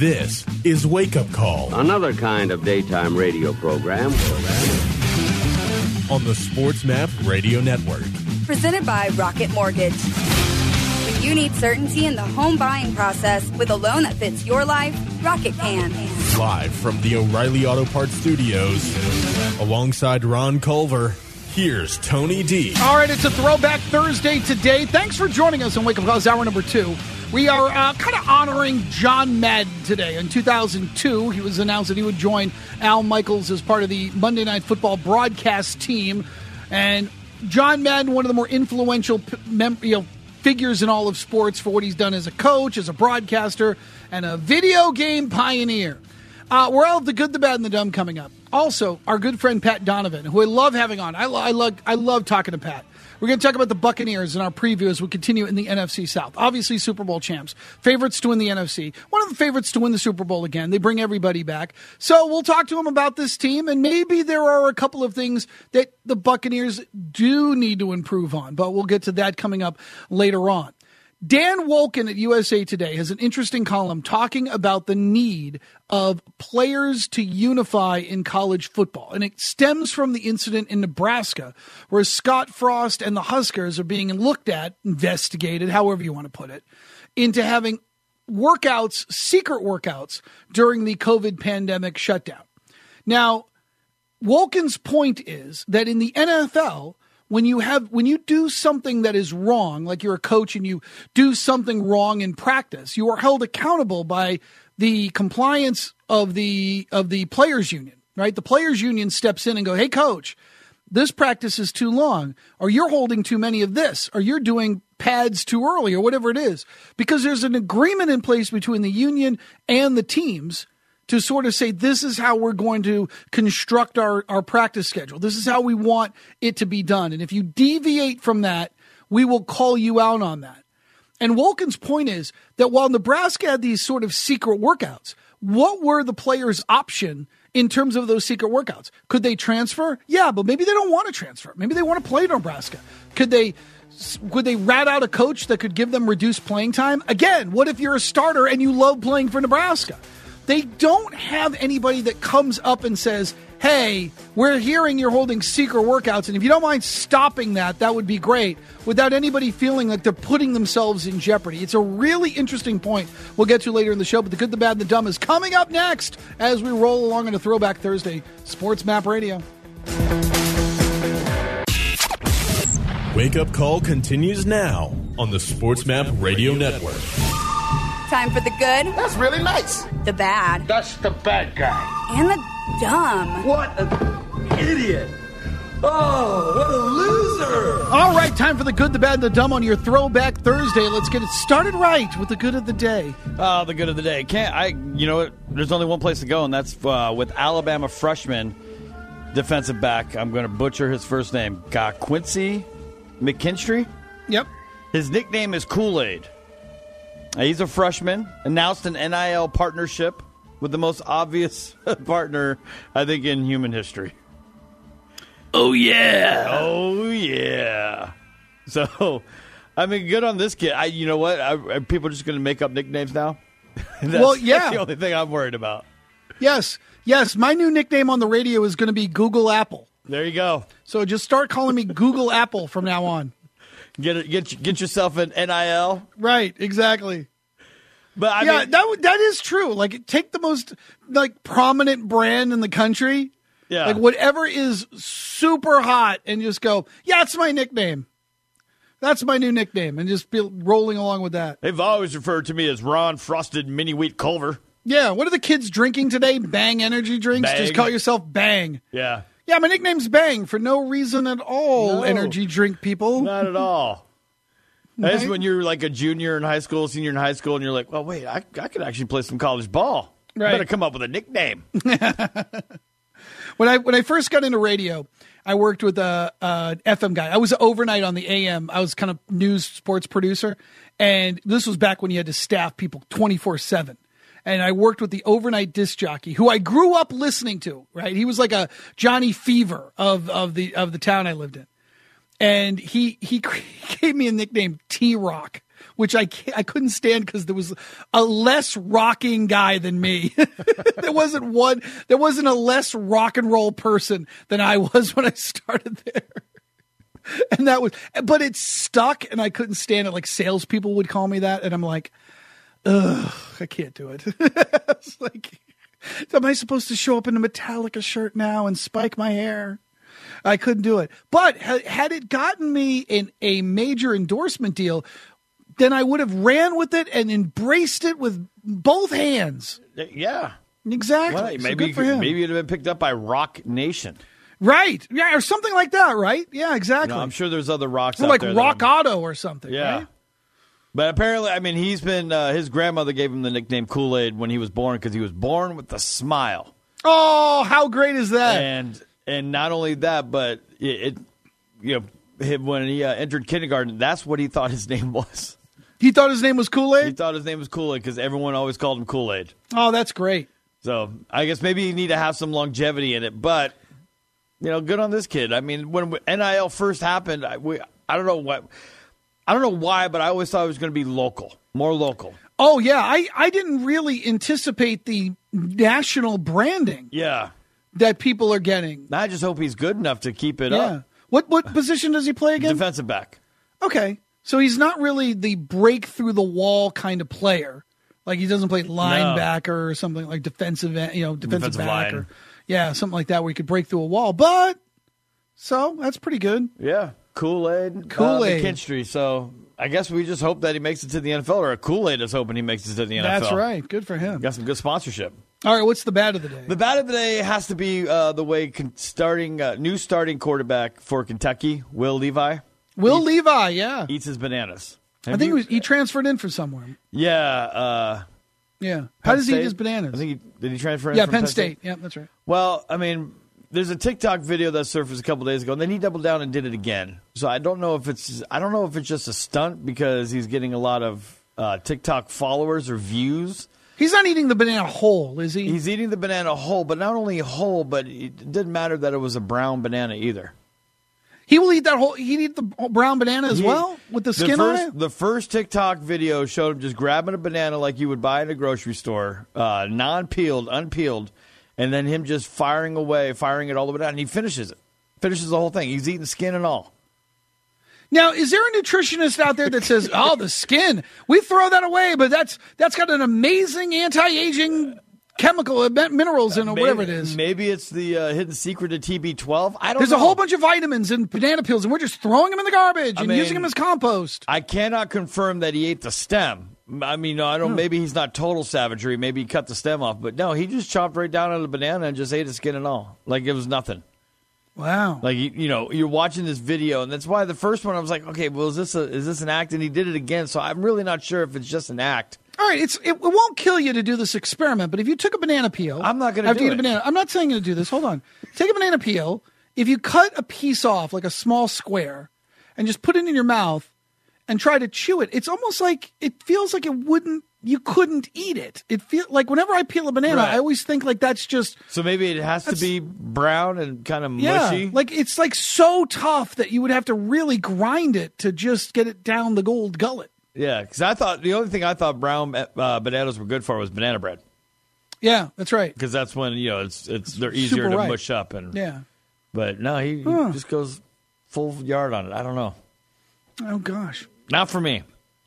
This is Wake Up Call. Another kind of daytime radio program. On the Sports Map Radio Network. Presented by Rocket Mortgage. When you need certainty in the home buying process with a loan that fits your life, Rocket can. Live from the O'Reilly Auto Parts Studios, alongside Ron Culver, here's Tony D. All right, it's a Throwback Thursday today. Thanks for joining us on Wake Up Call. It's hour number 2. We are kind of honoring John Madden today. In 2002, he was announced that he would join Al Michaels as part of the Monday Night Football broadcast team. And John Madden, one of the more influential figures in all of sports for what he's done as a coach, as a broadcaster, and a video game pioneer. We're all of the good, the bad, and the dumb coming up. Also, our good friend Pat Donovan, who I love having on. I love talking to Pat. We're going to talk about the Buccaneers in our preview as we continue in the NFC South. Obviously, Super Bowl champs. Favorites to win the NFC. One of the favorites to win the Super Bowl again. They bring everybody back. So we'll talk to him about this team, and maybe there are a couple of things that the Buccaneers do need to improve on, but we'll get to that coming up later on. Dan Wolken at USA Today has an interesting column talking about the need of players to unify in college football. And it stems from the incident in Nebraska where Scott Frost and the Huskers are being looked at, investigated, however you want to put it, into having workouts, secret workouts, during the COVID pandemic shutdown. Now, Wolken's point is that in the NFL, when you do something that is wrong, like you're a coach and you do something wrong in practice, you are held accountable by the compliance of the players union, right? The players union steps in and go, hey, coach, this practice is too long, or you're holding too many of this, or you're doing pads too early, or whatever it is, because there's an agreement in place between the union and the teams to sort of say, this is how we're going to construct our practice schedule. This is how we want it to be done. And if you deviate from that, we will call you out on that. And Wolken's point is that while Nebraska had these sort of secret workouts, what were the players' option in terms of those secret workouts? Could they transfer? Yeah, but maybe they don't want to transfer. Maybe they want to play Nebraska. Could they rat out a coach that could give them reduced playing time? Again, what if you're a starter and you love playing for Nebraska? They don't have anybody that comes up and says, hey, we're hearing you're holding secret workouts, and if you don't mind stopping that, that would be great, without anybody feeling like they're putting themselves in jeopardy. It's a really interesting point we'll get to later in the show, but the good, the bad, and the dumb is coming up next as we roll along on a Throwback Thursday. Sports Map Radio. Wake Up Call continues now on the Sports Map Radio Network. Time for the good. That's really nice. The bad. That's the bad guy. And the dumb. What an idiot. Oh, what a loser. All right, time for the good, the bad, and the dumb on your Throwback Thursday. Let's get it started right with the good of the day. Oh, the good of the day. You know what? There's only one place to go, and that's with Alabama freshman defensive back. I'm going to butcher his first name. Quincy McKinstry? Yep. His nickname is Kool-Aid. He's a freshman, announced an NIL partnership with the most obvious partner, I think, in human history. Oh, yeah. Oh, yeah. So, I mean, good on this kid. You know what? Are people just going to make up nicknames now? That's the only thing I'm worried about. Yes. My new nickname on the radio is going to be Google Apple. There you go. So just start calling me Google Apple from now on. Get yourself an NIL. Right, exactly. But I mean, that is true. Like, take the most prominent brand in the country. Yeah. Like whatever is super hot, and just go, yeah, it's my nickname. That's my new nickname, and just be rolling along with that. They've always referred to me as Ron Frosted Mini Wheat Culver. Yeah. What are the kids drinking today? Bang energy drinks. Bang. Just call yourself Bang. Yeah. Yeah, my nickname's Bang for no reason at all, No. energy drink people. Not at all. That's when you're like a junior in high school, senior in high school, and you're like, well, wait, I could actually play some college ball. Right. I better come up with a nickname. When I first got into radio, I worked with a FM guy. I was overnight on the AM. I was kind of news sports producer, and this was back when you had to staff people 24/7. And I worked with the overnight disc jockey, who I grew up listening to. Right, he was like a Johnny Fever of the town I lived in, and he gave me a nickname, T-Rock. which I couldn't stand because there was a less rocking guy than me. There wasn't a less rock and roll person than I was when I started there. And but it stuck and I couldn't stand it. Like salespeople would call me that. And I'm like, ugh, I can't do it. It's like, am I supposed to show up in a Metallica shirt now and spike my hair? I couldn't do it. But had it gotten me in a major endorsement deal, then I would have ran with it and embraced it with both hands. Yeah. Exactly. Well, So maybe good for him. maybe it'd have been picked up by Rock Nation. Right. Yeah, or something like that, right? Yeah, exactly. I'm sure there's other rocks Or out like there. Rock Auto or something, Yeah. right? But apparently, I mean, he's been, his grandmother gave him the nickname Kool-Aid when he was born because he was born with a smile. Oh, how great is that? And not only that, but when he entered kindergarten, that's what he thought his name was. He thought his name was He Kool-Aid? thought his name was Kool-Aid because everyone always called him Kool-Aid. Oh, that's great. So I guess maybe you need to have some longevity in it. But, good on this kid. I mean, when NIL first happened, I don't know why, but I always thought it was going to be local, more local. Oh, yeah. I didn't really anticipate the national branding Yeah. that people are getting. I just hope he's good enough to keep it Yeah. up. What position does he play again? Defensive back. Okay. So he's not really the break through the wall kind of player. Like he doesn't play linebacker or something like defensive back line. or something like that where he could break through a wall. But so that's pretty good. Yeah. Kool-Aid. McKinstry. So I guess we just hope that he makes it to the NFL, or Kool-Aid is hoping he makes it to the NFL. That's right. Good for him. Got some good sponsorship. All right. What's the bad of the day? The bad of the day has to be the way new starting quarterback for Kentucky, Will Levi. Levi, yeah. Eats his bananas. I think he transferred in from somewhere. Yeah. Yeah. How does he eat his bananas? I think did he transfer in Yeah, from Penn State. Yeah, that's right. Well, I mean, there's a TikTok video that surfaced a couple days ago, and then he doubled down and did it again. So I don't know if it's just a stunt because he's getting a lot of TikTok followers or views. He's not eating the banana whole, is he? He's eating the banana whole, but not only whole, but it didn't matter that it was a brown banana either. He will eat that whole. He'd eat the brown banana as well with the skin on it. The first TikTok video showed him just grabbing a banana like you would buy in a grocery store, non-peeled, unpeeled, and then him just firing it all the way down, and he finishes the whole thing. He's eating skin and all. Now, is there a nutritionist out there that says, "Oh, the skin, we throw that away, but that's got an amazing anti-aging chemical minerals in it, whatever it is." Maybe it's the hidden secret to TB12. I don't know. There's a whole bunch of vitamins in banana peels, and we're just throwing them in the garbage and using them as compost. I cannot confirm that he ate the stem. I mean, no, I don't. Maybe he's not total savagery. Maybe he cut the stem off, but no, he just chopped right down on the banana and just ate the skin and all, like it was nothing. Wow! Like you're watching this video, and that's why the first one I was like, okay, well, is this an act? And he did it again, so I'm really not sure if it's just an act. All right, it won't kill you to do this experiment, but if you took a banana peel, I'm not going to do it. I'm not saying you to do this. Hold on. Take a banana peel. If you cut a piece off, like a small square, and just put it in your mouth and try to chew it, it's almost like it feels like you couldn't eat it. It feels like whenever I peel a banana, Right. I always think like that's just. So maybe it has to be brown and kind of mushy. Yeah, like it's like so tough that you would have to really grind it to just get it down the gold gullet. Yeah, because the only thing I thought brown bananas were good for was banana bread. Yeah, that's right. Because that's when they're easier to mush up and yeah. But no, he just goes full yard on it. I don't know. Oh gosh, not for me.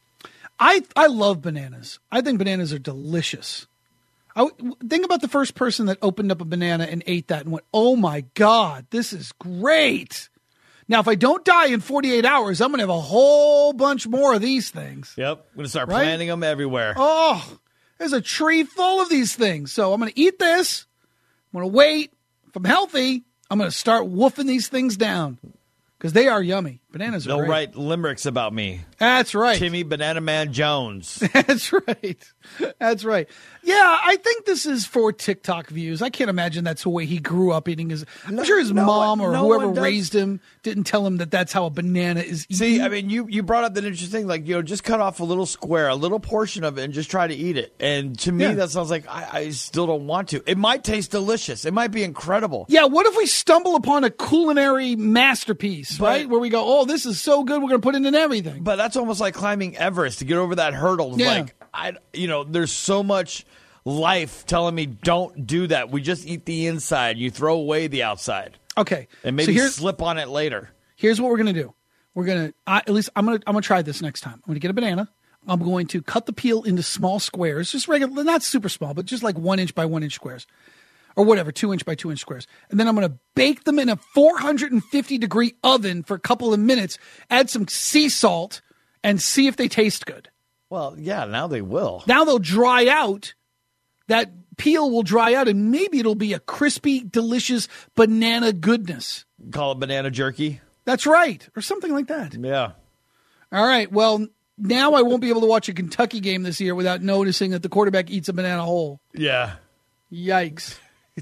I love bananas. I think bananas are delicious. Think about the first person that opened up a banana and ate that and went, "Oh my God, this is great." Now, if I don't die in 48 hours, I'm going to have a whole bunch more of these things. Yep. I'm going to start planting them everywhere. Oh, there's a tree full of these things. So I'm going to eat this. I'm going to wait. If I'm healthy, I'm going to start woofing these things down because they are yummy. Bananas are They'll great. write limericks about me. That's right. Timmy Banana Man Jones. That's right. That's right. Yeah, I think this is for TikTok views. I can't imagine that's the way he grew up eating his. I'm sure his mom or whoever raised him didn't tell him that that's how a banana is eaten. See, I mean, you brought up that interesting thing, like, just cut off a little square, a little portion of it, and just try to eat it. And to me, that sounds like I still don't want to. It might taste delicious. It might be incredible. Yeah, what if we stumble upon a culinary masterpiece, right? Where we go, oh, this is so good, we're going to put it in everything. But that's almost like climbing Everest to get over that hurdle. Yeah. Like, there's so much life telling me don't do that. We just eat the inside. You throw away the outside. Okay. And maybe slip on it later. Here's what we're going to do. We're going to, at least I'm going to try this next time. I'm going to get a banana. I'm going to cut the peel into small squares, just regular, not super small, but just like 1 inch by 1 inch squares. Or whatever, 2 inch by 2 inch squares. And then I'm going to bake them in a 450-degree oven for a couple of minutes, add some sea salt, and see if they taste good. Well, yeah, now they will. Now they'll dry out. That peel will dry out, and maybe it'll be a crispy, delicious banana goodness. Call it banana jerky? That's right, or something like that. Yeah. All right, well, now I won't be able to watch a Kentucky game this year without noticing that the quarterback eats a banana whole. Yeah. Yikes.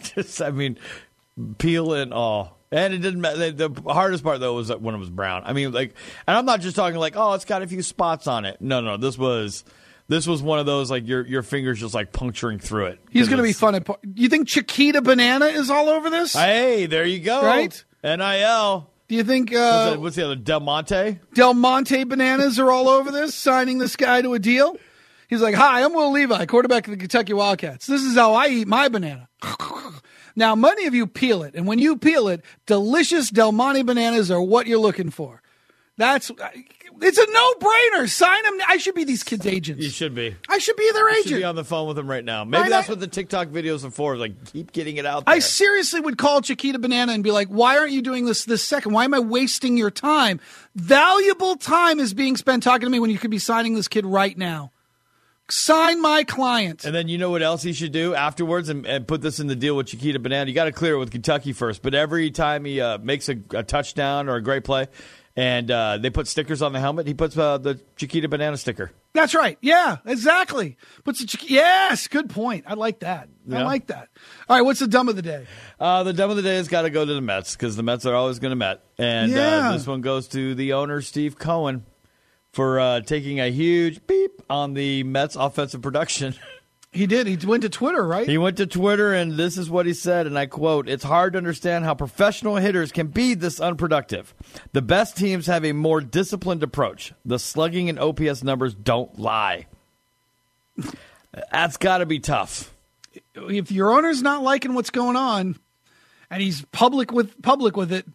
Peel and all. And it didn't matter. The hardest part, though, was when it was brown. And I'm not just talking like, oh, it's got a few spots on it. No, this was one of those, like, your fingers just, like, puncturing through it. He's going to be fun. You think Chiquita Banana is all over this? Hey, there you go. Right? NIL. Do you think... what's the other? Del Monte? Del Monte Bananas are all over this, signing this guy to a deal? He's like, hi, I'm Will Levi, quarterback of the Kentucky Wildcats. This is how I eat my banana. Now, many of you peel it, and when you peel it, delicious Del Monte bananas are what you're looking for. It's a no-brainer. Sign them. I should be these kids' agents. You should be. I should be their agent. You should be on the phone with them right now. Maybe that's what the TikTok videos are for. Like, keep getting it out there. I seriously would call Chiquita Banana and be like, why aren't you doing this second? Why am I wasting your time? Valuable time is being spent talking to me when you could be signing this kid right now. Sign my client. And then you know what else he should do afterwards and put this in the deal with Chiquita Banana? You got to clear it with Kentucky first. But every time he makes a touchdown or a great play and they put stickers on the helmet, he puts the Chiquita Banana sticker. That's right. Yeah, exactly. Yes, good point. I like that. Yeah. I like that. All right, what's the dumb of the day? The dumb of the day has got to go to the Mets because the Mets are always going to Met. And this one goes to the owner, Steve Cohen, for taking a huge beep on the Mets offensive production. He did. He went to Twitter, right? He went to Twitter, and this is what he said, and I quote, "It's hard to understand how professional hitters can be this unproductive. The best teams have a more disciplined approach. The slugging and OPS numbers don't lie." That's got to be tough. If your owner's not liking what's going on, and he's public with it,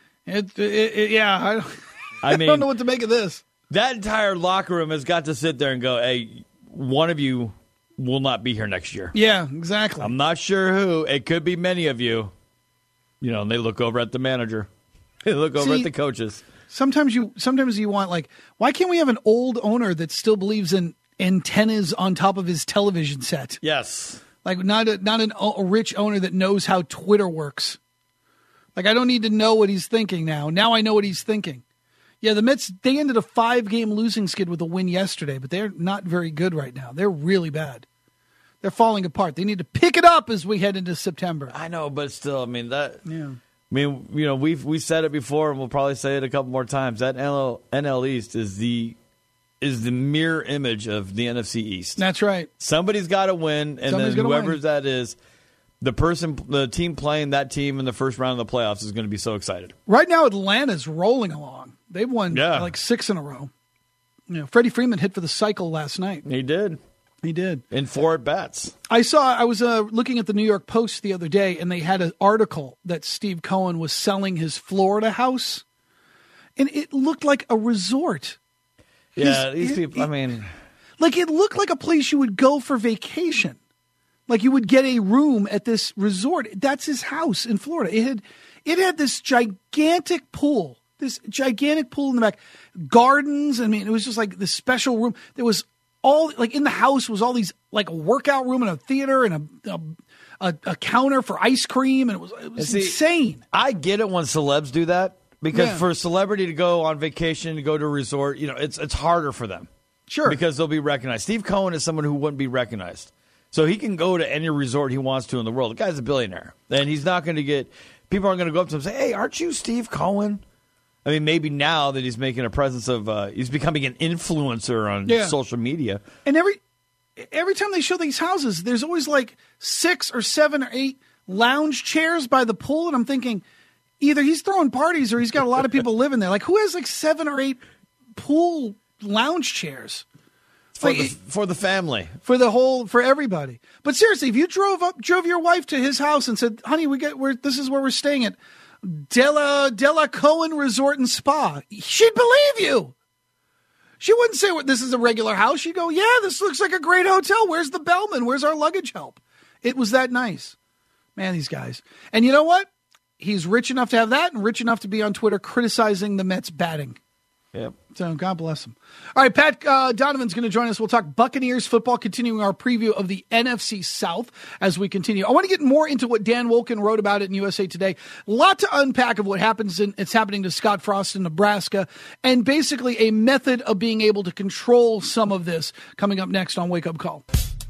yeah, I don't know what to make of this. That entire locker room has got to sit there and go, hey, one of you will not be here next year. Yeah, exactly. I'm not sure who. It could be many of you. And they look over at the manager. They look over at the coaches. Sometimes you want, like, why can't we have an old owner that still believes in antennas on top of his television set? Yes. Like, not a rich owner that knows how Twitter works. Like, I don't need to know what he's thinking now. Now I know what he's thinking. Yeah, the Mets, they ended a 5-game losing skid with a win yesterday, but they're not very good right now. They're really bad. They're falling apart. They need to pick it up as we head into September. I know, but still, Yeah. we said it before, and we'll probably say it a couple more times. That NL East is the mirror image of the NFC East. That's right. Somebody's got to win, and then whoever that is, the team playing that team in the first round of the playoffs is going to be so excited. Right now, Atlanta's rolling along. They've won like 6 in a row. Freddie Freeman hit for the cycle last night. He did. In 4 at-bats. I was looking at the New York Post the other day, and they had an article that Steve Cohen was selling his Florida house, and it looked like a resort. Yeah, these people, like, it looked like a place you would go for vacation. Like, you would get a room at this resort. That's his house in Florida. It had this gigantic pool. This gigantic pool in the back, gardens. It was just like this special room. There was all, like, in the house was all these, like, a workout room and a theater and a counter for ice cream. And it was insane. I get it when celebs do that because for a celebrity to go on vacation, to go to a resort, it's harder for them. Sure. Because they'll be recognized. Steve Cohen is someone who wouldn't be recognized. So he can go to any resort he wants to in the world. The guy's a billionaire. And he's not going to get, people aren't going to go up to him and say, hey, aren't you Steve Cohen? Maybe now that he's making a presence of, he's becoming an influencer on social media. And every time they show these houses, there's always like 6 or 7 or 8 lounge chairs by the pool. And I'm thinking, either he's throwing parties or he's got a lot of people living there. Like, who has like 7 or 8 pool lounge chairs? For the family. For everybody. But seriously, if you drove your wife to his house and said, honey, this is where we're staying at Della Cohen Resort and Spa, she'd believe you. She wouldn't say, this is a regular house. She'd go, yeah, this looks like a great hotel. Where's the bellman? Where's our luggage help? It was that nice. Man, these guys. And you know what? He's rich enough to have that and rich enough to be on Twitter criticizing the Mets batting. Yep. So God bless him. All right, Pat Donovan's going to join us. We'll talk Buccaneers football, continuing our preview of the NFC South as we continue. I want to get more into what Dan Wolken wrote about it in USA Today. A lot to unpack of what it's happening to Scott Frost in Nebraska, and basically a method of being able to control some of this coming up next on Wake Up Call.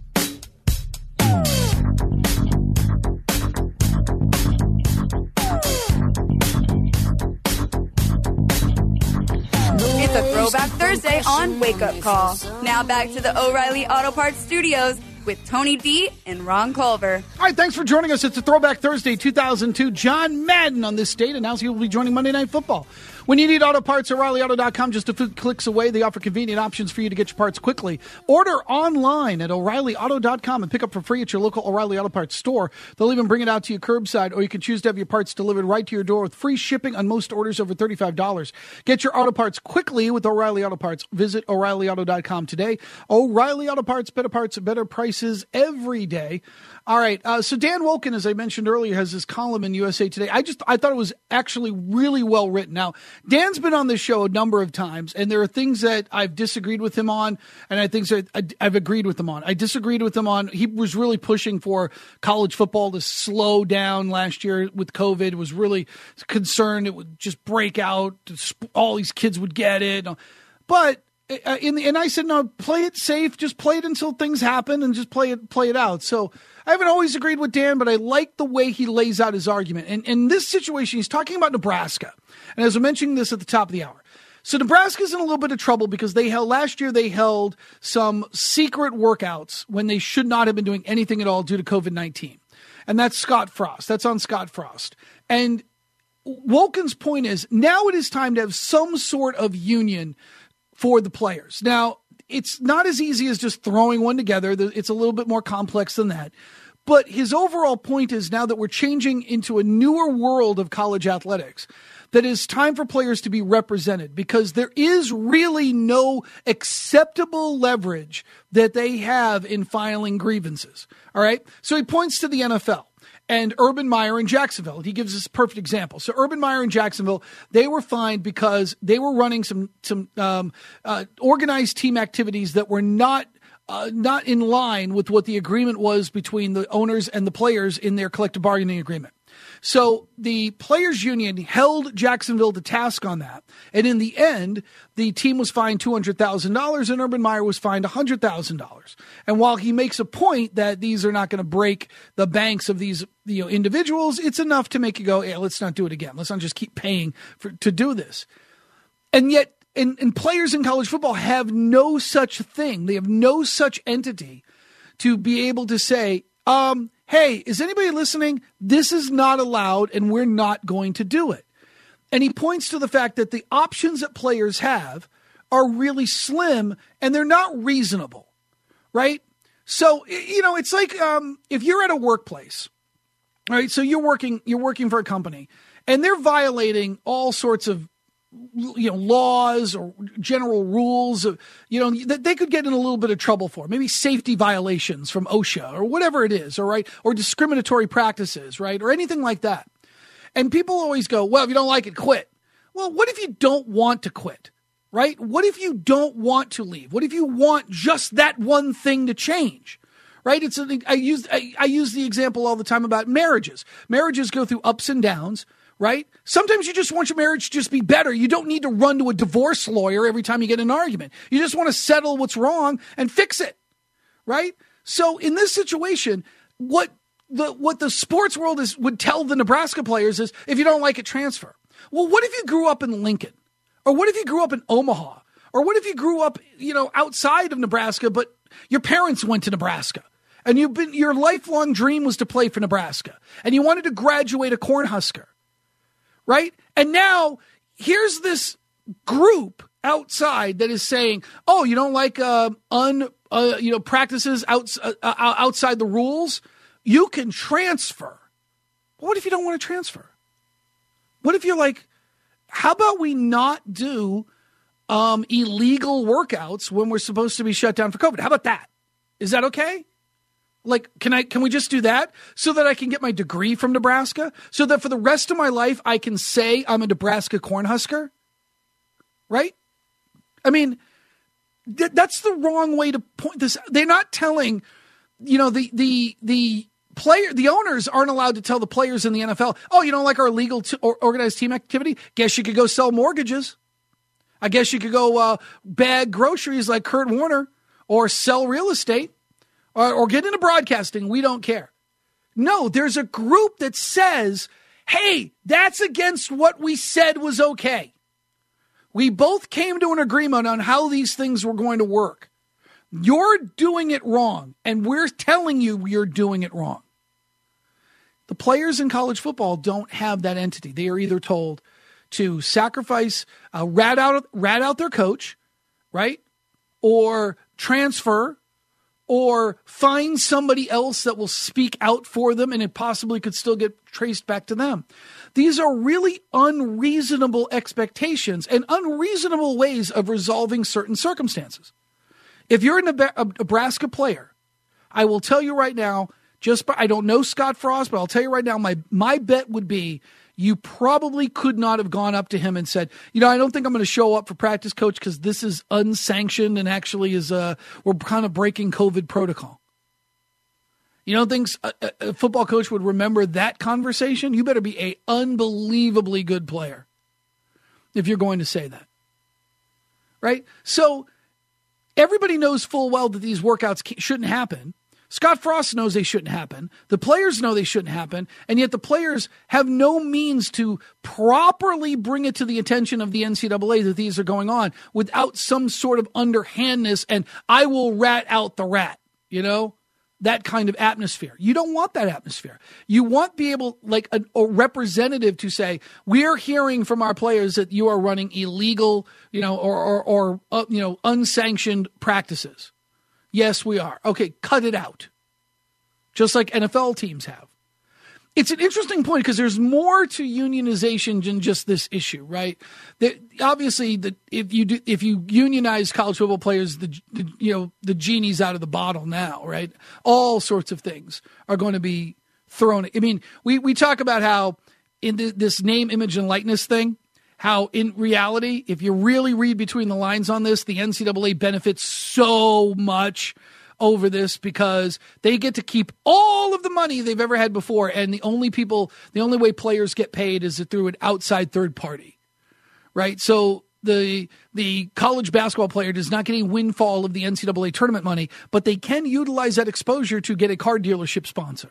It's a Throwback Thursday on Wake Up Call. Now back to the O'Reilly Auto Parts Studios with Tony D and Ron Culver. All right, thanks for joining us. It's a Throwback Thursday 2002. John Madden on this date announced he will be joining Monday Night Football. When you need auto parts, O'ReillyAuto.com, just a few clicks away. They offer convenient options for you to get your parts quickly. Order online at O'ReillyAuto.com and pick up for free at your local O'Reilly Auto Parts store. They'll even bring it out to you curbside, or you can choose to have your parts delivered right to your door with free shipping on most orders over $35. Get your auto parts quickly with O'Reilly Auto Parts. Visit O'ReillyAuto.com today. O'Reilly Auto Parts, better parts, better prices every day. All right, so Dan Wolken, as I mentioned earlier, has this column in USA Today. I thought it was actually really well written. Now, Dan's been on this show a number of times, and there are things that I've disagreed with him on, and I think that I've agreed with him on. I disagreed with him on, he was really pushing for college football to slow down last year with COVID. Was really concerned it would just break out, all these kids would get it. But and I said, no, play it safe. Just play it until things happen and just play it out. So I haven't always agreed with Dan, but I like the way he lays out his argument. And in this situation, he's talking about Nebraska. And as I mentioned this at the top of the hour. So Nebraska's in a little bit of trouble because last year they held some secret workouts when they should not have been doing anything at all due to COVID-19. And that's Scott Frost. That's on Scott Frost. And Wolken's point is now it is time to have some sort of union for the players. Now, it's not as easy as just throwing one together. It's a little bit more complex than that. But his overall point is now that we're changing into a newer world of college athletics, that it's time for players to be represented because there is really no acceptable leverage that they have in filing grievances. All right? So he points to the NFL. And Urban Meyer in Jacksonville. He gives us a perfect example. So Urban Meyer in Jacksonville, they were fined because they were running some organized team activities that were not in line with what the agreement was between the owners and the players in their collective bargaining agreement. So the players union held Jacksonville to task on that. And in the end, the team was fined $200,000 and Urban Meyer was fined $100,000. And while he makes a point that these are not going to break the banks of these individuals, it's enough to make you go, hey, let's not do it again. Let's not just keep paying to do this. And yet, and players in college football have no such thing. They have no such entity to be able to say, hey, is anybody listening? This is not allowed and we're not going to do it. And he points to the fact that the options that players have are really slim and they're not reasonable, right? So, it's like if you're at a workplace, all right, so you're working for a company and they're violating all sorts of laws or general rules, that they could get in a little bit of trouble for, maybe safety violations from OSHA or whatever it is, all right, or discriminatory practices, right, or anything like that. And people always go, well, if you don't like it, quit. Well, what if you don't want to quit, right? What if you don't want to leave? What if you want just that one thing to change? Right? I use the example all the time about marriages. Marriages go through ups and downs. Right? Sometimes you just want your marriage to just be better. You don't need to run to a divorce lawyer every time you get in an argument. You just want to settle what's wrong and fix it. Right? So in this situation, what the sports world would tell the Nebraska players is, if you don't like it, transfer. Well, what if you grew up in Lincoln? Or what if you grew up in Omaha? Or what if you grew up, outside of Nebraska, but your parents went to Nebraska? And your lifelong dream was to play for Nebraska. And you wanted to graduate a Cornhusker. right? And now here's this group outside that is saying, "Oh, you don't like practices outside the rules? You can transfer." But what if you don't want to transfer? What if you're like, how about we not do illegal workouts when we're supposed to be shut down for COVID? How about that? Is that okay? Like, can we just do that so that I can get my degree from Nebraska? So that for the rest of my life, I can say I'm a Nebraska Cornhusker? Right? I mean, that's the wrong way to point this. They're not telling, the owners aren't allowed to tell the players in the NFL, "Oh, you don't like our legal or organized team activity? Guess you could go sell mortgages. I guess you could go bag groceries like Kurt Warner or sell real estate or get into broadcasting. We don't care." No, there's a group that says, "Hey, that's against what we said was okay. We both came to an agreement on how these things were going to work. You're doing it wrong, and we're telling you you're doing it wrong." The players in college football don't have that entity. They are either told to sacrifice, rat out their coach, right? Or transfer, or find somebody else that will speak out for them, and it possibly could still get traced back to them. These are really unreasonable expectations and unreasonable ways of resolving certain circumstances. If you're a Nebraska player, I will tell you right now, I don't know Scott Frost, but I'll tell you right now, my bet would be you probably could not have gone up to him and said, "I don't think I'm going to show up for practice, coach, because this is unsanctioned and actually we're kind of breaking COVID protocol." You don't think a football coach would remember that conversation? You better be an unbelievably good player if you're going to say that, right? So everybody knows full well that these workouts shouldn't happen. Scott Frost knows they shouldn't happen. The players know they shouldn't happen. And yet the players have no means to properly bring it to the attention of the NCAA that these are going on without some sort of underhandness and "I will rat out the rat," that kind of atmosphere. You don't want that atmosphere. You want to be able, like a representative, to say, "We're hearing from our players that you are running illegal, or unsanctioned practices." Yes, we are. Okay, cut it out. Just like NFL teams have. It's an interesting point because there's more to unionization than just this issue, right? Obviously, if you unionize college football players, the genie's out of the bottle now, right? All sorts of things are going to be thrown. I mean, we talk about how in this name, image, and likeness thing, how in reality, if you really read between the lines on this, the NCAA benefits so much over this because they get to keep all of the money they've ever had before. And the only way players get paid is through an outside third party, right? So the college basketball player does not get a windfall of the NCAA tournament money, but they can utilize that exposure to get a car dealership sponsor.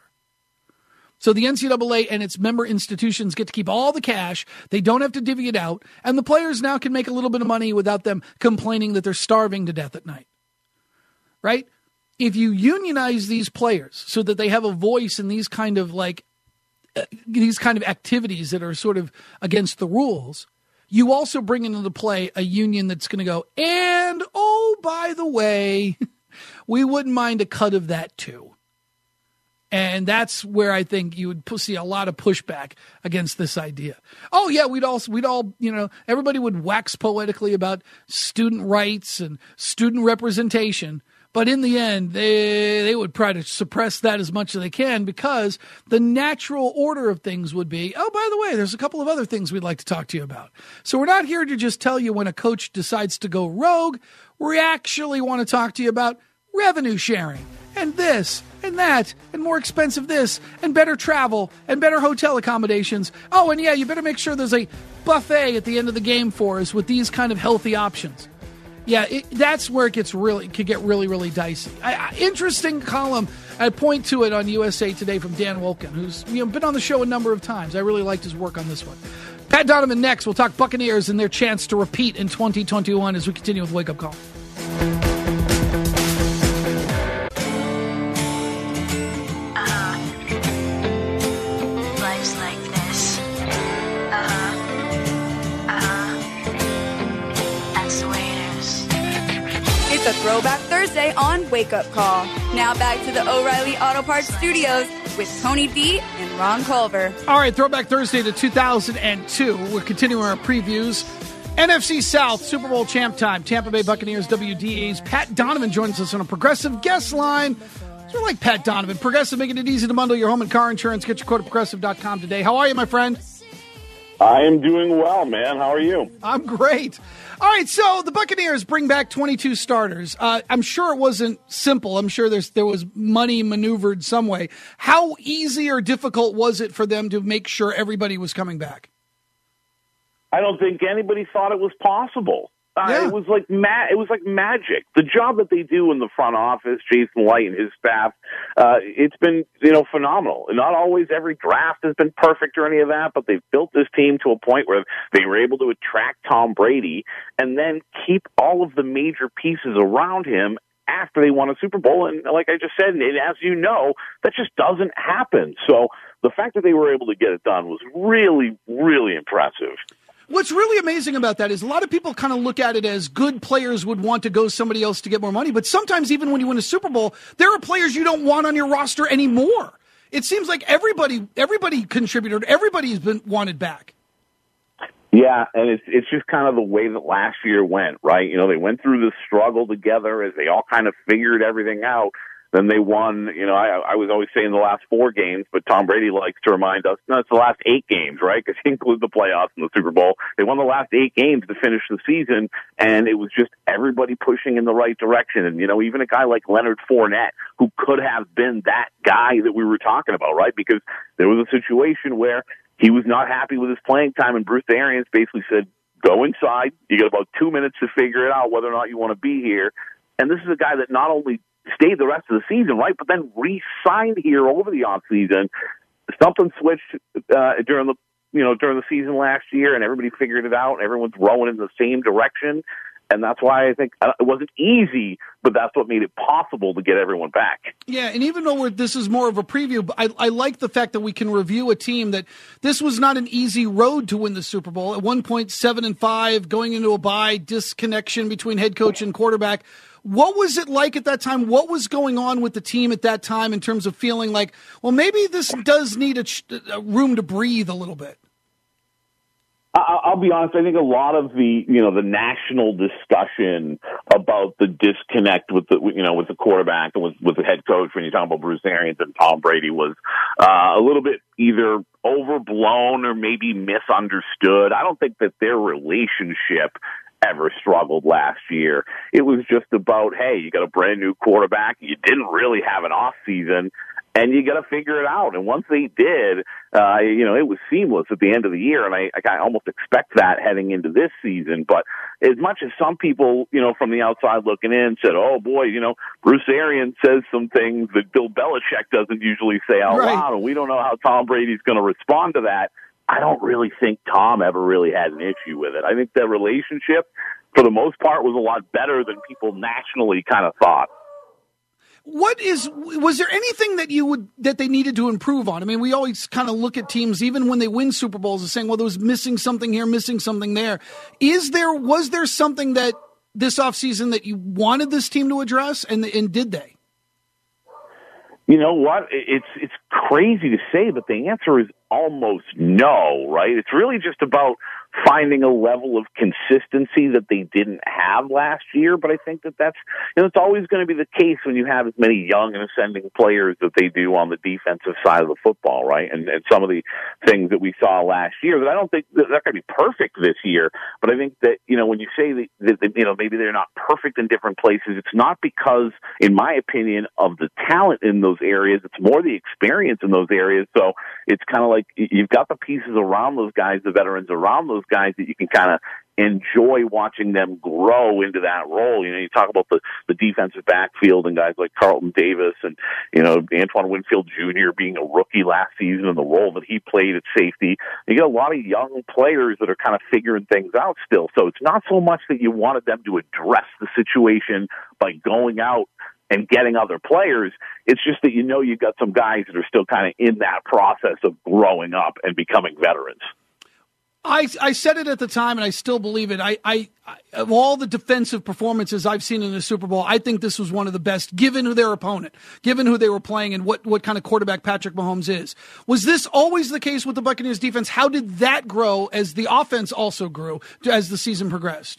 So the NCAA and its member institutions get to keep all the cash. They don't have to divvy it out. And the players now can make a little bit of money without them complaining that they're starving to death at night. Right? If you unionize these players so that they have a voice in these kind of activities that are sort of against the rules, you also bring into play a union that's going to go, and, oh, by the way, we wouldn't mind a cut of that too. And that's where I think you would see a lot of pushback against this idea. Oh yeah, we'd all, everybody would wax poetically about student rights and student representation. But in the end, they would try to suppress that as much as they can because the natural order of things would be, oh, by the way, there's a couple of other things we'd like to talk to you about. So we're not here to just tell you when a coach decides to go rogue. We actually want to talk to you about revenue sharing and this and that and more expensive this and better travel and better hotel accommodations. Oh, and yeah, you better make sure there's a buffet at the end of the game for us with these kind of healthy options. Yeah, that's where it could get really, really dicey. Interesting column. I point to it on USA Today from Dan Wolken, who's been on the show a number of times. I really liked his work on this one. Pat Donovan next. We'll talk Buccaneers and their chance to repeat in 2021 as we continue with Wake Up Call. Life's like this. wake-up call. Now back to the O'Reilly Auto Parts Studios with Tony D and Ron Culver. All right, Throwback Thursday to 2002. We're continuing our previews. NFC South, Super Bowl champ time. Tampa Bay Buccaneers, WDA's Pat Donovan joins us on a Progressive guest line. Sort of like Pat Donovan. Progressive, making it easy to bundle your home and car insurance. Get your quote at Progressive.com today. How are you, my friend? I am doing well, man. How are you? I'm great. All right, so the Buccaneers bring back 22 starters. I'm sure it wasn't simple. I'm sure there was money maneuvered some way. How easy or difficult was it for them to make sure everybody was coming back? I don't think anybody thought it was possible. Yeah. It was like magic. The job that they do in the front office, Jason Light and his staff, it's been phenomenal. Not always every draft has been perfect or any of that, but they've built this team to a point where they were able to attract Tom Brady and then keep all of the major pieces around him after they won a Super Bowl. And like I just said, and as you know, that just doesn't happen. So the fact that they were able to get it done was really, really impressive. What's really amazing about that is a lot of people kind of look at it as good players would want to go somebody else to get more money. But sometimes even when you win a Super Bowl, there are players you don't want on your roster anymore. It seems like everybody contributed. Everybody's been wanted back. Yeah, and it's just kind of the way that last year went, right? They went through this struggle together as they all kind of figured everything out. Then they won, I was always saying the last 4 games, but Tom Brady likes to remind us, no, it's the last 8 games, right? Because he includes the playoffs and the Super Bowl. They won the last 8 games to finish the season, and it was just everybody pushing in the right direction. And, even a guy like Leonard Fournette, who could have been that guy that we were talking about, right? Because there was a situation where he was not happy with his playing time, and Bruce Arians basically said, go inside. You got about 2 minutes to figure it out whether or not you want to be here. And this is a guy that not only stayed the rest of the season, right, but then re-signed here over the offseason. Something switched during the season last year, and everybody figured it out. Everyone's rowing in the same direction, and that's why I think it wasn't easy, but that's what made it possible to get everyone back. Yeah, and even though this is more of a preview, I like the fact that we can review a team that this was not an easy road to win the Super Bowl. At 7-5, going into a bye, disconnection between head coach and quarterback. What was it like at that time? What was going on with the team at that time in terms of feeling like, well, maybe this does need a room to breathe a little bit? I'll be honest. I think a lot of the national discussion about the disconnect with the quarterback and with the head coach when you're talking about Bruce Arians and Tom Brady was a little bit either overblown or maybe misunderstood. I don't think that their relationship ever struggled last year. It was just about, hey, you got a brand new quarterback. You didn't really have an off season, and you got to figure it out. And once they did, it was seamless at the end of the year. And I almost expect that heading into this season. But as much as some people, from the outside looking in said, oh boy, Bruce Arians says some things that Bill Belichick doesn't usually say out loud, and we don't know how Tom Brady's going to respond to that. I don't really think Tom ever really had an issue with it. I think their relationship, for the most part, was a lot better than people nationally kind of thought. Was there anything that they needed to improve on? I mean, we always kind of look at teams, even when they win Super Bowls, as saying, well, there was missing something here, missing something there. Was there something that this offseason that you wanted this team to address, and did they? You know what? It's crazy to say, but the answer is almost no, right? It's really just about finding a level of consistency that they didn't have last year. But I think that's it's always going to be the case when you have as many young and ascending players that they do on the defensive side of the football, right? And some of the things that we saw last year that I don't think they're going to be perfect this year. But I think that, when you say that maybe they're not perfect in different places, it's not because, in my opinion, of the talent in those areas. It's more the experience in those areas. So it's kind of like you've got the pieces around those guys, the veterans around those guys that you can kind of enjoy watching them grow into that role. You talk about the defensive backfield and guys like Carlton Davis and, Antoine Winfield Jr. being a rookie last season and the role that he played at safety. You got a lot of young players that are kind of figuring things out still. So it's not so much that you wanted them to address the situation by going out and getting other players. It's just that you've got some guys that are still kind of in that process of growing up and becoming veterans. I said it at the time, and I still believe it. I of all the defensive performances I've seen in the Super Bowl, I think this was one of the best, given who their opponent, given who they were playing, and what kind of quarterback Patrick Mahomes is. Was this always the case with the Buccaneers defense? How did that grow as the offense also grew as the season progressed?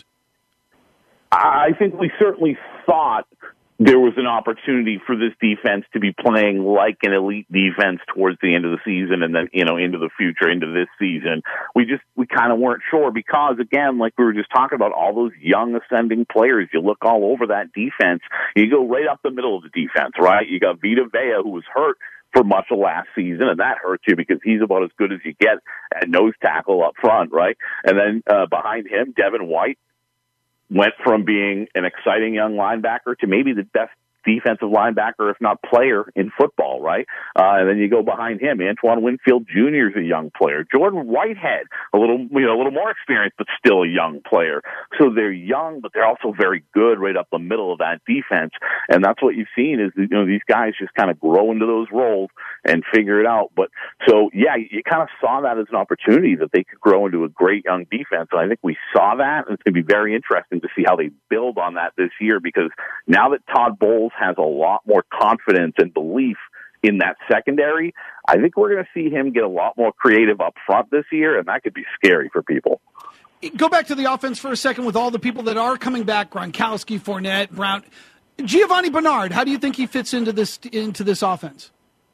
I think we certainly thought there was an opportunity for this defense to be playing like an elite defense towards the end of the season and then, into the future, into this season. We kind of weren't sure because, again, like we were just talking about, all those young ascending players. You look all over that defense. You go right up the middle of the defense, right? You got Vita Vea, who was hurt for much of last season, and that hurts you because he's about as good as you get at nose tackle up front, right? And then behind him, Devin White went from being an exciting young linebacker to maybe the best defensive linebacker, if not player, in football, right? And then you go behind him, Antoine Winfield Jr. is a young player. Jordan Whitehead, a little more experienced, but still a young player. So they're young, but they're also very good right up the middle of that defense. And that's what you've seen is, these guys just kind of grow into those roles and figure it out. But so, yeah, you kind of saw that as an opportunity that they could grow into a great young defense. And I think we saw that, and it's going to be very interesting to see how they build on that this year, because now that Todd Bowles has a lot more confidence and belief in that secondary, I think we're going to see him get a lot more creative up front this year, and that could be scary for people. Go back to the offense for a second with all the people that are coming back, Gronkowski, Fournette, Brown. Giovanni Bernard, how do you think he fits into this offense?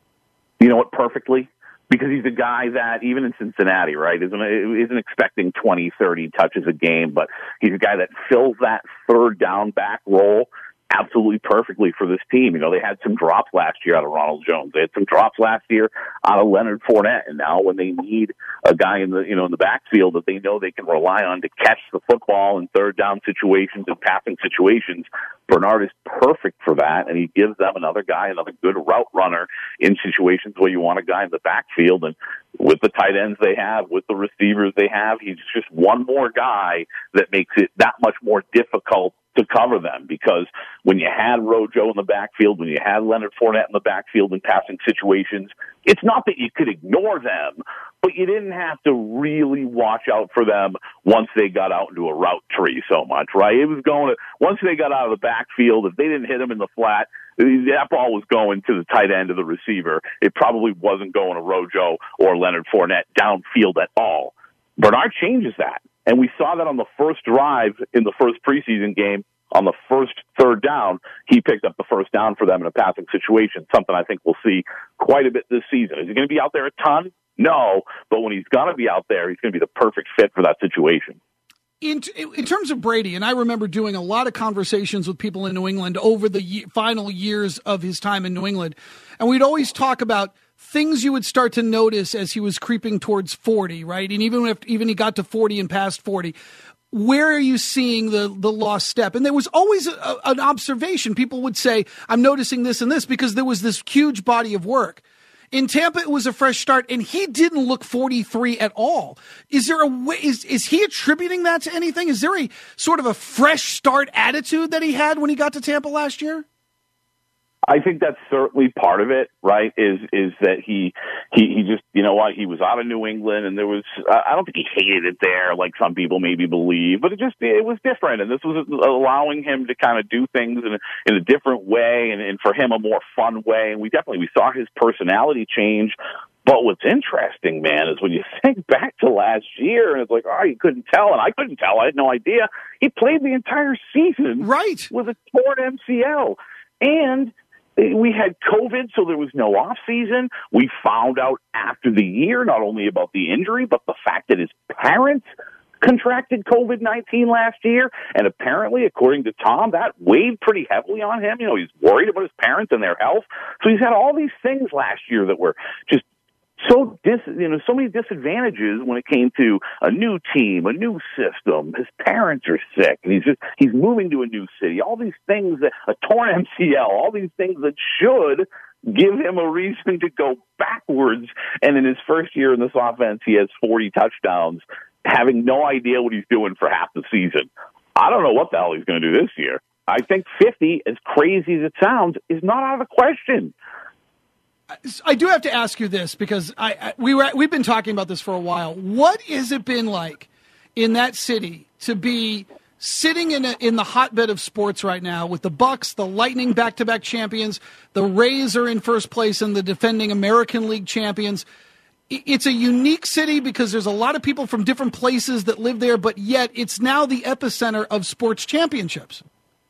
You know what, perfectly. Because he's a guy that, even in Cincinnati, right, isn't expecting 20, 30 touches a game, but he's a guy that fills that third down back role absolutely perfectly for this team. They had some drops last year out of Ronald Jones. They had some drops last year out of Leonard Fournette. And now when they need a guy in the backfield that they know they can rely on to catch the football in third down situations and passing situations, Bernard is perfect for that. And he gives them another good route runner in situations where you want a guy in the backfield. And with the tight ends they have, with the receivers they have, he's just one more guy that makes it that much more difficult to cover them, because when you had Rojo in the backfield, when you had Leonard Fournette in the backfield in passing situations, it's not that you could ignore them, but you didn't have to really watch out for them once they got out into a route tree so much, right? It was once they got out of the backfield, if they didn't hit them in the flat, that ball was going to the tight end of the receiver. It probably wasn't going to Rojo or Leonard Fournette downfield at all. Bernard changes that. And we saw that on the first drive in the first preseason game. On the first third down, he picked up the first down for them in a passing situation, something I think we'll see quite a bit this season. Is he going to be out there a ton? No. But when he's going to be out there, he's going to be the perfect fit for that situation. In terms of Brady, and I remember doing a lot of conversations with people in New England over the final years of his time in New England, and we'd always talk about things you would start to notice as he was creeping towards 40, right? And even he got to 40 and past 40, where are you seeing the lost step? And there was always an observation. People would say, I'm noticing this and this, because there was this huge body of work. In Tampa, it was a fresh start, and he didn't look 43 at all. Is there a way? Is he attributing that to anything? Is there a sort of a fresh start attitude that he had when he got to Tampa last year? I think that's certainly part of it, right? Is that he just, he was out of New England, and there was, I don't think he hated it there like some people maybe believe, but it was different, and this was allowing him to kind of do things in a different way, and for him a more fun way, and we saw his personality change. But what's interesting, man, is when you think back to last year, and it's like, you couldn't tell, and I couldn't tell, I had no idea. He played the entire season right with a torn MCL, and we had COVID, so there was no off season. We found out after the year not only about the injury, but the fact that his parents contracted COVID-19 last year. And apparently, according to Tom, that weighed pretty heavily on him. He's worried about his parents and their health. So he's had all these things last year that were just so many disadvantages when it came to a new team, a new system. His parents are sick, and he's moving to a new city. All these things, a torn MCL, all these things that should give him a reason to go backwards. And in his first year in this offense, he has 40 touchdowns, having no idea what he's doing for half the season. I don't know what the hell he's going to do this year. I think 50, as crazy as it sounds, is not out of the question. I do have to ask you this because we've been talking about this for a while. What has it been like in that city to be sitting in the hotbed of sports right now with the Bucks, the Lightning back-to-back champions, the Rays are in first place and the defending American League champions? It's a unique city because there's a lot of people from different places that live there, but yet it's now the epicenter of sports championships.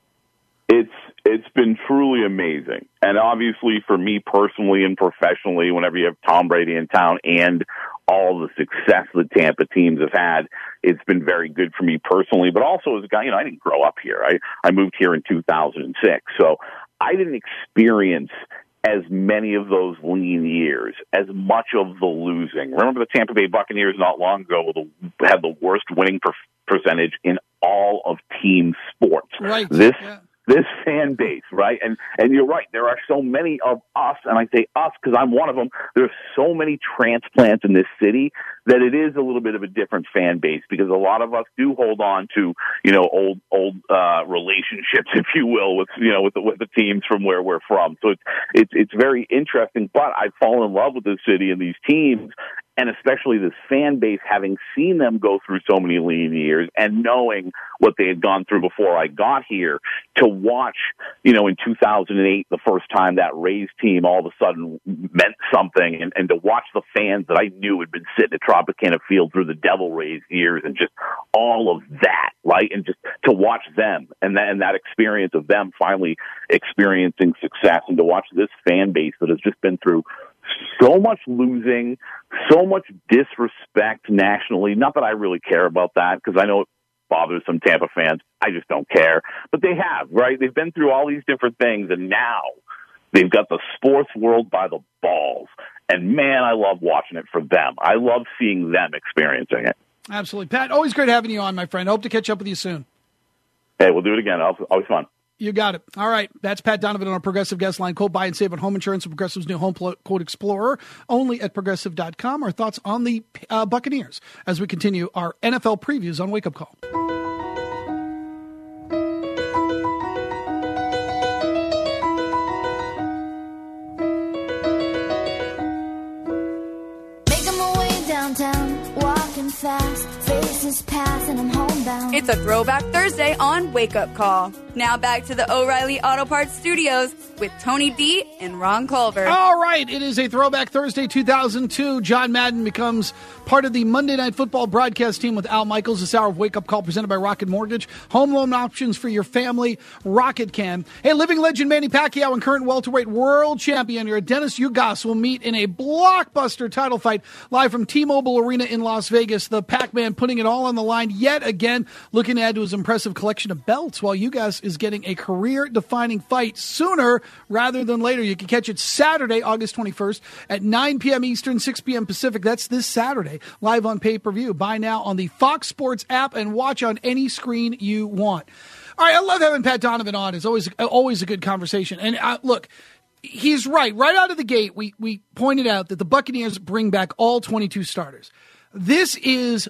It's been truly amazing. And obviously for me personally and professionally, whenever you have Tom Brady in town and all the success the Tampa teams have had, it's been very good for me personally. But also as a guy, I didn't grow up here. I moved here in 2006. So I didn't experience as many of those lean years, as much of the losing. Remember the Tampa Bay Buccaneers not long ago had the worst winning percentage in all of team sports. Right. This fan base, right? And you're right. There are so many of us, and I say us because I'm one of them. There's so many transplants in this city that it is a little bit of a different fan base because a lot of us do hold on to, old relationships, if you will, with the teams from where we're from. So it's very interesting. But I've fallen in love with this city and these teams, and especially this fan base, having seen them go through so many lean years and knowing what they had gone through before I got here, to watch, in 2008, the first time that Rays team all of a sudden meant something, and to watch the fans that I knew had been sitting at Tropicana Field through the Devil Rays years and just all of that, right? And just to watch them and that experience of them finally experiencing success, and to watch this fan base that has just been through so much losing, so much disrespect nationally. Not that I really care about that because I know it bothers some Tampa fans. I just don't care. But they have, right? They've been through all these different things, and now they've got the sports world by the balls. And, man, I love watching it for them. I love seeing them experiencing it. Absolutely. Pat, always great having you on, my friend. I hope to catch up with you soon. Hey, we'll do it again. Always fun. You got it. All right. That's Pat Donovan on our Progressive Guest Line. Quote, buy and save on home insurance with Progressive's new Home Quote Explorer, only at Progressive.com. Our thoughts on the Buccaneers as we continue our NFL previews on Wake Up Call. Making my way downtown, walking fast, faces pass and I'm homebound. It's a Throwback Thursday on Wake Up Call. Now back to the O'Reilly Auto Parts Studios with Tony D and Ron Culver. All right, it is a Throwback Thursday 2002. John Madden becomes part of the Monday Night Football broadcast team with Al Michaels. This hour of Wake Up Call presented by Rocket Mortgage. Home loan options for your family. Rocket can. Hey, living legend Manny Pacquiao and current welterweight world champion Dennis Ugas will meet in a blockbuster title fight live from T-Mobile Arena in Las Vegas. The Pac-Man putting it all on the line yet again, looking to add to his impressive collection of belts, while Ugas is getting a career-defining fight sooner rather than later. You can catch it Saturday, August 21st at 9 p.m. Eastern, 6 p.m. Pacific. That's this Saturday, live on pay-per-view. Buy now on the Fox Sports app and watch on any screen you want. All right, I love having Pat Donovan on. It's always a good conversation. And look, he's right. Right out of the gate, we pointed out that the Buccaneers bring back all 22 starters. This is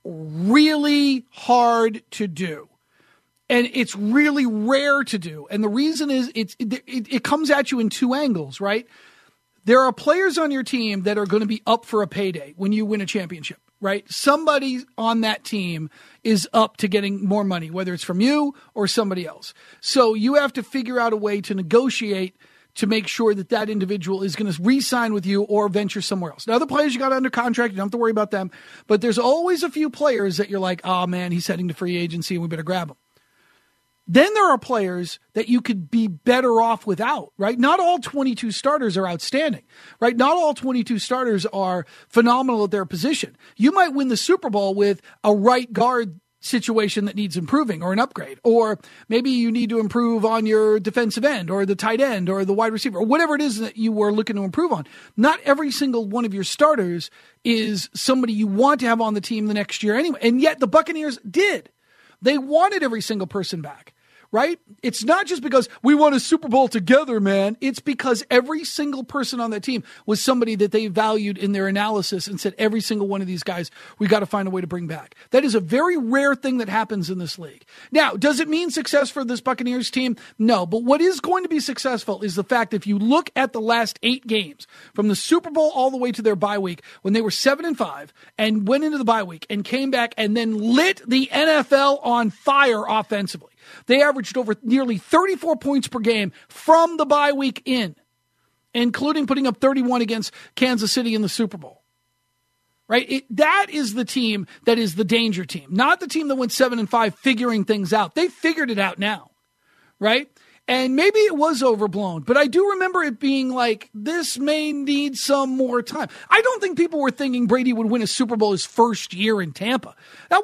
really hard to do. And it's really rare to do. And the reason is it comes at you in two angles, right? There are players on your team that are going to be up for a payday when you win a championship, right? Somebody on that team is up to getting more money, whether it's from you or somebody else. So you have to figure out a way to negotiate to make sure that individual is going to re-sign with you or venture somewhere else. Now, other players you got under contract, you don't have to worry about them. But there's always a few players that you're like, oh, man, he's heading to free agency and we better grab him. Then there are players that you could be better off without, right? Not all 22 starters are outstanding, right? Not all 22 starters are phenomenal at their position. You might win the Super Bowl with a right guard situation that needs improving or an upgrade, or maybe you need to improve on your defensive end or the tight end or the wide receiver or whatever it is that you were looking to improve on. Not every single one of your starters is somebody you want to have on the team the next year anyway. And yet the Buccaneers did. They wanted every single person back. right? It's not just because we won a Super Bowl together, man. It's because every single person on that team was somebody that they valued in their analysis and said, every single one of these guys, we got to find a way to bring back. That is a very rare thing that happens in this league. Now, does it mean success for this Buccaneers team? No, but what is going to be successful is the fact if you look at the last 8 games from the Super Bowl all the way to their bye week when they were 7-5 and went into the bye week and came back and then lit the NFL on fire offensively. They averaged over nearly 34 points per game from the bye week in, including putting up 31 against Kansas City in the Super Bowl. Right? That is the team that is the danger team, not the team that went 7-5 figuring things out. They figured it out now, right? And maybe it was overblown, but I do remember it being like, this may need some more time. I don't think people were thinking Brady would win a Super Bowl his first year in Tampa. That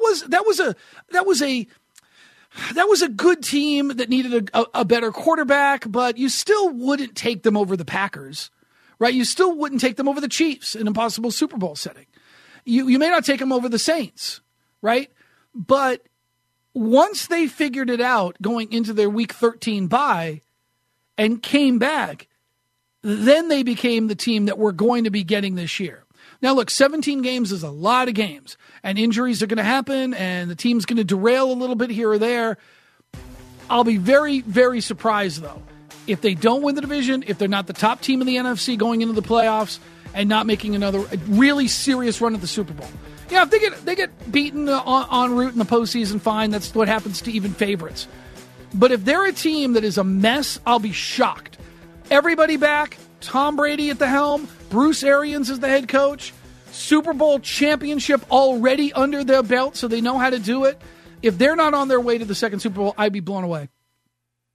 was a good team that needed a better quarterback, but you still wouldn't take them over the Packers, right? You still wouldn't take them over the Chiefs in a possible Super Bowl setting. You may not take them over the Saints, right? But once they figured it out going into their Week 13 bye and came back, then they became the team that we're going to be getting this year. Now, look, 17 games is a lot of games, and injuries are going to happen, and the team's going to derail a little bit here or there. I'll be very, very surprised, though, if they don't win the division, if they're not the top team in the NFC going into the playoffs and not making another really serious run at the Super Bowl. Yeah, if they get beaten en route in the postseason, fine. That's what happens to even favorites. But if they're a team that is a mess, I'll be shocked. Everybody back, Tom Brady at the helm, Bruce Arians is the head coach, Super Bowl championship already under their belt, so they know how to do it. If they're not on their way to the second Super Bowl, I'd be blown away.